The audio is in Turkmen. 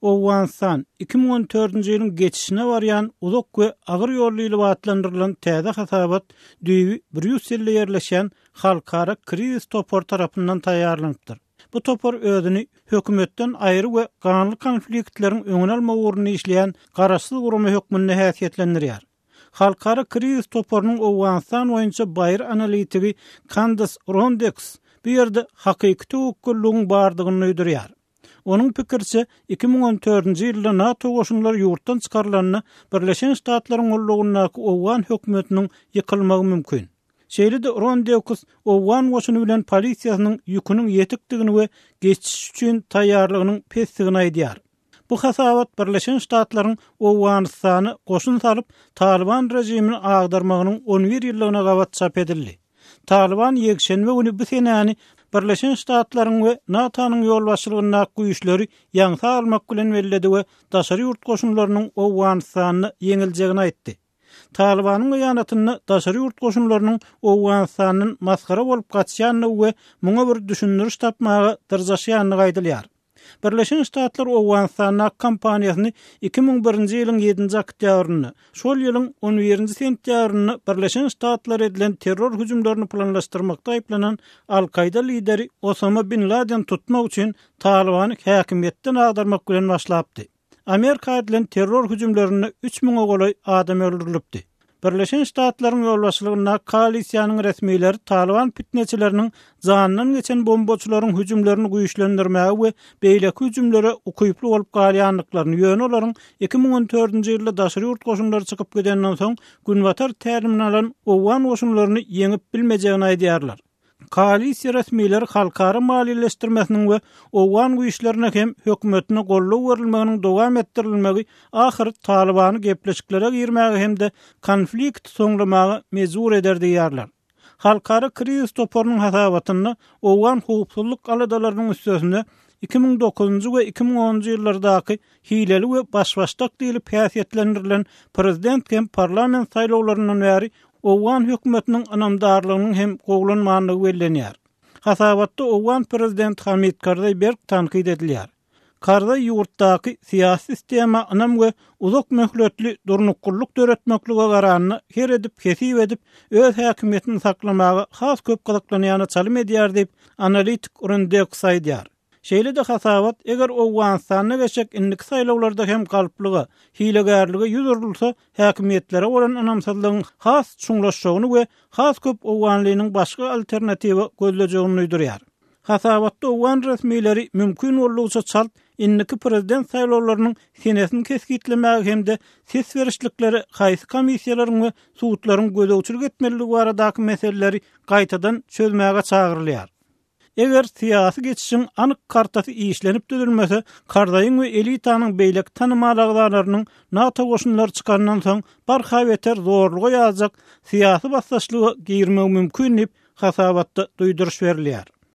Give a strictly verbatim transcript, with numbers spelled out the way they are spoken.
Owganistan iki bin on dördünji ýylyň geçişine barýan uzak we agyr ýolly ýyly wagtlandyrylan täze hasabat düýbi Brüsselde ýerleşen halkara krizis topor tarapyndan taýýarlanypdyr. Bu topor özüni hökümetden aýry we ganly konfliktleriň öňüne alma uğruna işleýän garaşsyz gurumy hökmünde häsiýetlendirýär. Halkara krizis toporunyň Owganistan boýunça baýry analitigi Candace Rondex bu ýerde hakyky töwekkullygyň bardygyny öýdürýär. Onun pikirçe iki bin on dördünji ýylda NATO goşunlary ýurtdan çykarylanyna Birleşen Ştatlaryň ullugundaky Owgan hökümetiniň ýykylmagy mümkin. Şeýle-de Rondex Owgan goşuny bilen polisiýasynyň ýüküniň ýetikdigini we geçiş üçin taýýarlygynyň pesdigini aýdýar. Bu hasabat Birleşen Ştatlaryň Owganistany goşun salyp Taliban rejimini agdarmagynyň on bir ýyllygyna gabat çap edildi. Taliban ýekşenme güni bu senäni Birleşen Ştatlaryň we NATO'nyň ýolbaşçylygyna güýçleri ýaňsa almak bilen belledi we daşary ýurt goşunlarynyň Owganistany ýeňiljegini aýtdy. Talibanyň ýanatyny daşary ýurt goşunlarynyň Owganistanyň maskara bolup gaçýanyny we muňa bir düşündiriş tapmagy dyrjaşýanyny gaýdylýar. Birleşen Ştatlar Owganistan'a kampaniýasyny iki bin birinji ýylyň ýedinji oktýabryny, şol ýylyň on birinji sentýabryny Birleşen Ştatlar edilen terror hüjümlerini planlaşdyrmakda aýplanan Al-Qaida lideri Osama bin Laden tutmak üçin Talibany häkimetden agdarmak bilen başlapdy. Amerika edilen terror hüjümlerini üç miňe golay adam öldürilipdi. Birleşen Ştatlaryň ýolbaşçylygyna koalisiýanyň resmiýleri Taliban fitneçileriniň zanynyň geçen bombaçylaryň hüjümlerini güýçlendirmäge we beýleki hüjümlere ukyply bolup galýanlyklaryny ýöne olaryň iki bin on dördünji ýylda daşary ýurt goşunlary çykyp gedenden soň günbatar tälimini alan Owgan goşunlaryny ýeňip bilmejegini aýdýarlar. Koalisiýa resmiýleri halkara maliýeleşdirmesiniň we Owgan güýçlerine hem hökümetine gollaw berilmeginiň dowam etdirilmegi ahir Talibany gepleşiklere girmäge hem-de konflikt soňlamagy mezur eder diýýärler. Halkara krizis toporunyň hasabatyny Owgan hukukçylyk aladalarynyň üstesinde iki bin dokuzunji we iki bin onunji ýyllardaky hileli we başbaşdak diýilip häsiýetlendirilen prezident hem parlament saýlawlaryndan bäri Owgan hökümetiniň anamdarlygynyň hem gowlanmanlygy bellenýär. Hasabatda Owgan prezident Hamid Karzai berk tankyd edilýär. Karzai ýurtdaky siýasy sistema anam we uzak möhletli durnukullyk döretmeklige garanyny her edip kesip edip öz häkimetini saklamagy has köp gyzyklanýany çalym edýär diýip analitik Rondex aýdýar. Şeýle-de hasabat eger Owganistanyna geçek inlik saýlawlarda hem galplygy, hilegärligi ýüz urulsa, häkimetlere bolan anamsazlygyň has çuňlaşýagyny we has köp Owganlygynyň başga alternatiwa gözlejegini öýdürýär. Hasabatda Owgan resmiýleri mümkin bolýarsa çalt inniki prezident saýlawlarynyň senesini keskitlemäge hem-de ses berişlikleri haýsy komissiýalaryň we suwutlaryň gözegçilik etmeligi baradaky meseleleri gaýtadan çözmäge çagyrylýar. Eger siýasy geçişiň anyk kartasy işlenip düzülmese, Karzaiň we elitanyň beýlek tanymalarynyň NATO goşunlary çykandan soň barha beter zorlugy ýazjak siýasy bassaçlygy girmek mümkin diýip hasabatda duýduruş berilýär.